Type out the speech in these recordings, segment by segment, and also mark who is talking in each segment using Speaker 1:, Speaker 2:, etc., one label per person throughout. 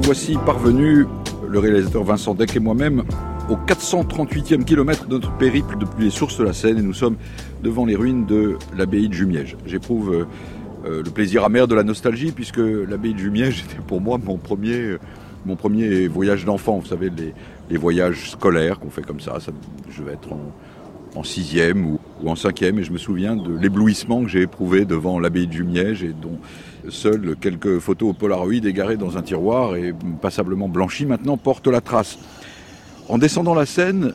Speaker 1: voici parvenus, le réalisateur Vincent Deck et moi-même, au 438e kilomètre de notre périple depuis les sources de la Seine, et nous sommes devant les ruines de l'abbaye de Jumièges. J'éprouve le plaisir amer de la nostalgie, puisque l'abbaye de Jumièges était pour moi mon premier voyage d'enfant. Vous savez, les voyages scolaires qu'on fait comme ça, je vais être en 6e ou en 5e, et je me souviens de l'éblouissement que j'ai éprouvé devant l'abbaye de Jumièges, et dont seules quelques photos au Polaroid égarées dans un tiroir et passablement blanchies maintenant portent la trace. En descendant la Seine,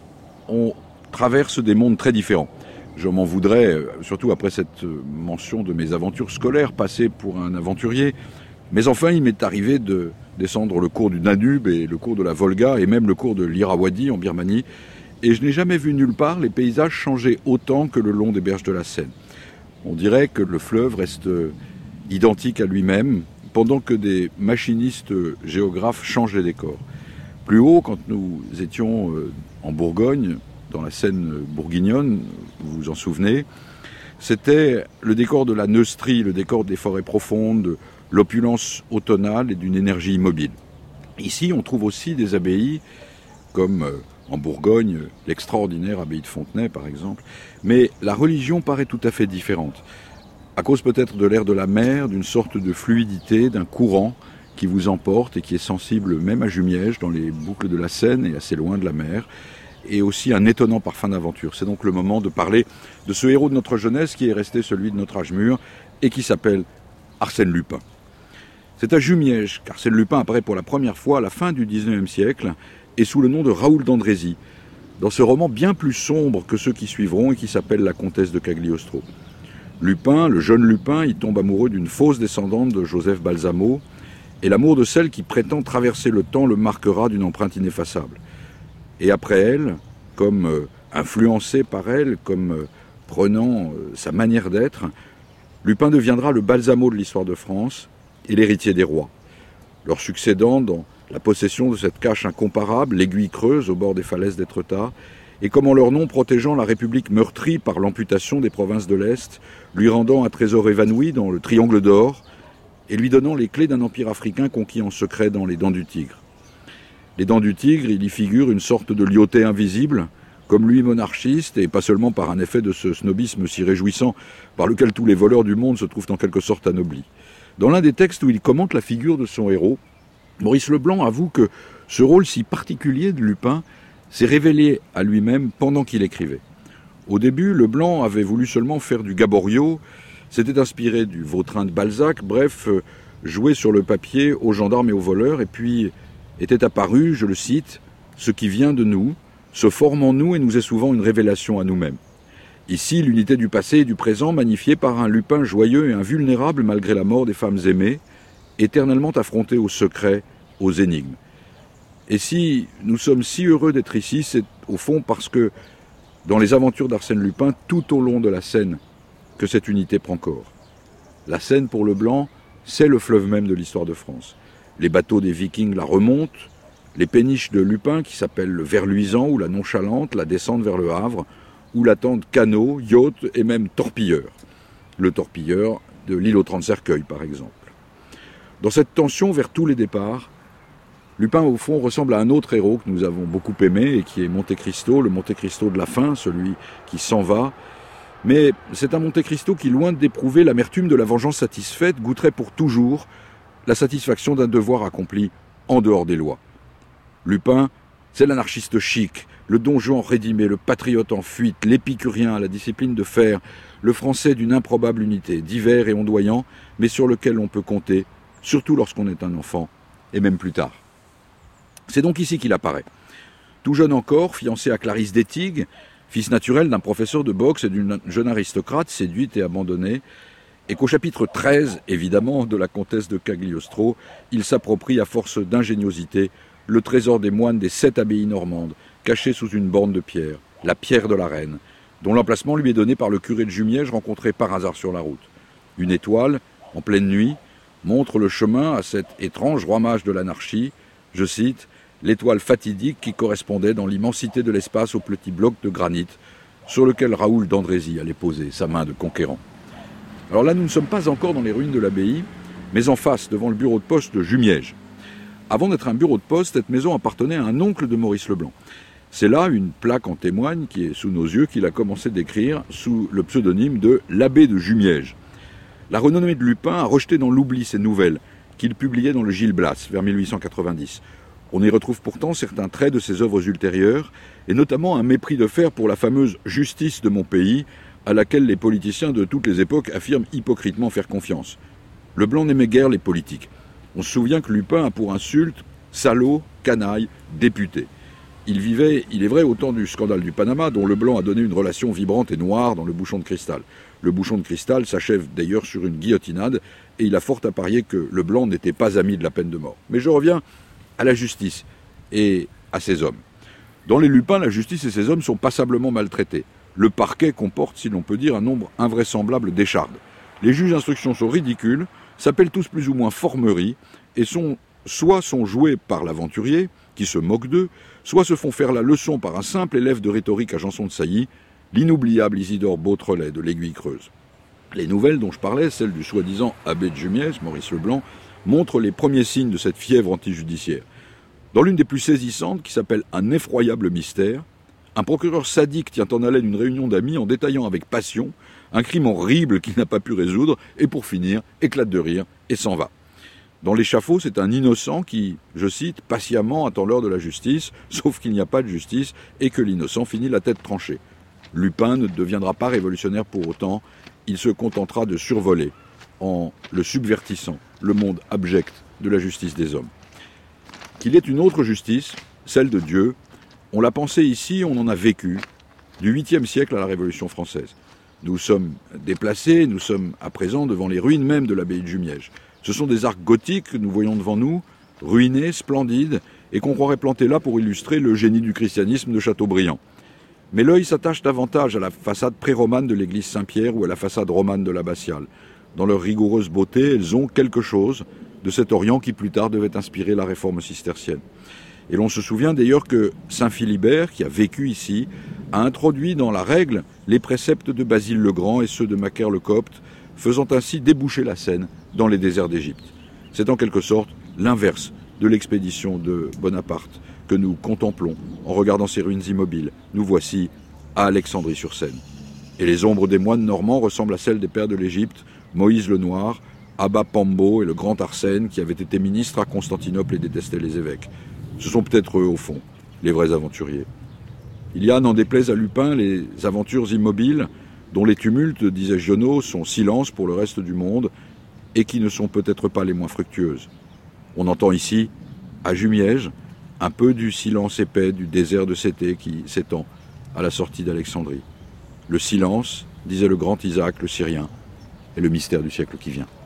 Speaker 1: on traverse des mondes très différents. Je m'en voudrais, surtout après cette mention de mes aventures scolaires, passées pour un aventurier. Mais enfin, il m'est arrivé de descendre le cours du Danube et le cours de la Volga et même le cours de l'Irrawaddy en Birmanie. Et je n'ai jamais vu nulle part les paysages changer autant que le long des berges de la Seine. On dirait que le fleuve reste identique à lui-même, pendant que des machinistes géographes changent les décors. Plus haut, quand nous étions en Bourgogne, dans la Seine bourguignonne, vous vous en souvenez, c'était le décor de la Neustrie, le décor des forêts profondes, de l'opulence automnale et d'une énergie immobile. Ici, on trouve aussi des abbayes, comme en Bourgogne, l'extraordinaire abbaye de Fontenay, par exemple. Mais la religion paraît tout à fait différente. À cause peut-être de l'air de la mer, d'une sorte de fluidité, d'un courant qui vous emporte et qui est sensible même à Jumièges, dans les boucles de la Seine et assez loin de la mer, et aussi un étonnant parfum d'aventure. C'est donc le moment de parler de ce héros de notre jeunesse qui est resté celui de notre âge mûr et qui s'appelle Arsène Lupin. C'est à Jumièges qu'Arsène Lupin apparaît pour la première fois à la fin du XIXe siècle et sous le nom de Raoul d'Andrézy, dans ce roman bien plus sombre que ceux qui suivront et qui s'appelle La Comtesse de Cagliostro. Lupin, le jeune Lupin, y tombe amoureux d'une fausse descendante de Joseph Balsamo, et l'amour de celle qui prétend traverser le temps le marquera d'une empreinte ineffaçable. Et après elle, comme influencé par elle, comme prenant sa manière d'être, Lupin deviendra le Balsamo de l'histoire de France et l'héritier des rois, leur succédant dans la possession de cette cache incomparable, l'aiguille creuse au bord des falaises d'Étretat, et comme en leur nom protégeant la République meurtrie par l'amputation des provinces de l'Est, lui rendant un trésor évanoui dans le Triangle d'Or, et lui donnant les clés d'un empire africain conquis en secret dans les Dents du Tigre. Les Dents du Tigre, il y figure une sorte de liauté invisible, comme lui monarchiste, et pas seulement par un effet de ce snobisme si réjouissant par lequel tous les voleurs du monde se trouvent en quelque sorte anoblis. Dans l'un des textes où il commente la figure de son héros, Maurice Leblanc avoue que ce rôle si particulier de Lupin s'est révélé à lui-même pendant qu'il écrivait. Au début, Leblanc avait voulu seulement faire du Gaboriau, s'était inspiré du Vautrin de Balzac, bref, jouer sur le papier aux gendarmes et aux voleurs, et puis était apparu, je le cite, « ce qui vient de nous, se forme en nous et nous est souvent une révélation à nous-mêmes ». Ici, l'unité du passé et du présent magnifiée par un Lupin joyeux et invulnérable malgré la mort des femmes aimées, éternellement affronté aux secrets, aux énigmes. Et si nous sommes si heureux d'être ici, c'est au fond parce que, dans les aventures d'Arsène Lupin, tout au long de la Seine, que cette unité prend corps. La Seine, pour Leblanc, c'est le fleuve même de l'histoire de France. Les bateaux des Vikings la remontent, les péniches de Lupin, qui s'appellent le Verluisant ou la Nonchalante, la descendent vers le Havre, où l'attendent canots, yachts et même torpilleurs. Le torpilleur de l'île aux 30 cercueils, par exemple. Dans cette tension vers tous les départs, Lupin, au fond, ressemble à un autre héros que nous avons beaucoup aimé et qui est Monte Cristo, le Monte Cristo de la fin, celui qui s'en va. Mais c'est un Monte Cristo qui, loin d'éprouver l'amertume de la vengeance satisfaite, goûterait pour toujours la satisfaction d'un devoir accompli en dehors des lois. Lupin, c'est l'anarchiste chic, le Don Juan rédimé, le patriote en fuite, l'épicurien à la discipline de fer, le français d'une improbable unité, divers et ondoyant, mais sur lequel on peut compter, surtout lorsqu'on est un enfant, et même plus tard. C'est donc ici qu'il apparaît. Tout jeune encore, fiancé à Clarisse d'Étigues, fils naturel d'un professeur de boxe et d'une jeune aristocrate séduite et abandonnée, et qu'au chapitre 13, évidemment, de la comtesse de Cagliostro, il s'approprie à force d'ingéniosité le trésor des moines des 7 abbayes normandes, caché sous une borne de pierre, la pierre de la reine, dont l'emplacement lui est donné par le curé de Jumièges rencontré par hasard sur la route. Une étoile, en pleine nuit, montre le chemin à cet étrange roi mage de l'anarchie, je cite, l'étoile fatidique qui correspondait dans l'immensité de l'espace au petit bloc de granit sur lequel Raoul d'Andrézy allait poser sa main de conquérant. Alors là, nous ne sommes pas encore dans les ruines de l'abbaye, mais en face, devant le bureau de poste de Jumièges. Avant d'être un bureau de poste, cette maison appartenait à un oncle de Maurice Leblanc. C'est là, une plaque en témoigne qui est sous nos yeux, qu'il a commencé d'écrire sous le pseudonyme de l'abbé de Jumièges. La renommée de Lupin a rejeté dans l'oubli ces nouvelles qu'il publiait dans le Gil Blas vers 1890. On y retrouve pourtant certains traits de ses œuvres ultérieures, et notamment un mépris de fer pour la fameuse justice de mon pays, à laquelle les politiciens de toutes les époques affirment hypocritement faire confiance. Leblanc n'aimait guère les politiques. On se souvient que Lupin a pour insulte salaud, canaille, député. Il vivait, il est vrai, au temps du scandale du Panama, dont Leblanc a donné une relation vibrante et noire dans le bouchon de cristal. Le bouchon de cristal s'achève d'ailleurs sur une guillotinade, et il a fort à parier que Leblanc n'était pas ami de la peine de mort. Mais je reviens à la justice et à ses hommes. Dans les Lupins, la justice et ses hommes sont passablement maltraités. Le parquet comporte, si l'on peut dire, un nombre invraisemblable d'échardes. Les juges d'instruction sont ridicules, s'appellent tous plus ou moins Formerie, et soit sont joués par l'aventurier, qui se moque d'eux, soit se font faire la leçon par un simple élève de rhétorique à Janson de Sailly, l'inoubliable Isidore Beautrelet de l'Aiguille Creuse. Les nouvelles dont je parlais, celles du soi-disant abbé de Jumièges, Maurice Leblanc, montrent les premiers signes de cette fièvre antijudiciaire. Dans l'une des plus saisissantes, qui s'appelle « Un effroyable mystère », un procureur sadique tient en haleine une réunion d'amis en détaillant avec passion un crime horrible qu'il n'a pas pu résoudre, et pour finir, éclate de rire et s'en va. Dans l'échafaud, c'est un innocent qui, je cite, « patiemment attend l'heure de la justice », sauf qu'il n'y a pas de justice et que l'innocent finit la tête tranchée. Lupin ne deviendra pas révolutionnaire pour autant, il se contentera de survoler, en le subvertissant, le monde abject de la justice des hommes. Qu'il y ait une autre justice, celle de Dieu, on l'a pensé ici, on en a vécu, du 8e siècle à la Révolution française. Nous sommes déplacés, nous sommes à présent devant les ruines même de l'abbaye de Jumièges. Ce sont des arcs gothiques que nous voyons devant nous, ruinés, splendides, et qu'on croirait planter là pour illustrer le génie du christianisme de Chateaubriand. Mais l'œil s'attache davantage à la façade pré-romane de l'église Saint-Pierre ou à la façade romane de l'abbatiale. Dans leur rigoureuse beauté, elles ont quelque chose de cet Orient qui plus tard devait inspirer la réforme cistercienne. Et l'on se souvient d'ailleurs que Saint Philibert, qui a vécu ici, a introduit dans la règle les préceptes de Basile le Grand et ceux de Macaire le Copte, faisant ainsi déboucher la Seine dans les déserts d'Égypte. C'est en quelque sorte l'inverse de l'expédition de Bonaparte que nous contemplons en regardant ces ruines immobiles. Nous voici à Alexandrie-sur-Seine. Et les ombres des moines normands ressemblent à celles des pères de l'Égypte, Moïse le Noir, Abba Pambo et le grand Arsène qui avaient été ministres à Constantinople et détestaient les évêques. Ce sont peut-être eux, au fond, les vrais aventuriers. Il y a, n'en déplaise à Lupin, les aventures immobiles dont les tumultes, disait Giono, sont silence pour le reste du monde et qui ne sont peut-être pas les moins fructueuses. On entend ici, à Jumièges, un peu du silence épais du désert de Cété qui s'étend à la sortie d'Alexandrie. Le silence, disait le grand Isaac le Syrien, est le mystère du siècle qui vient.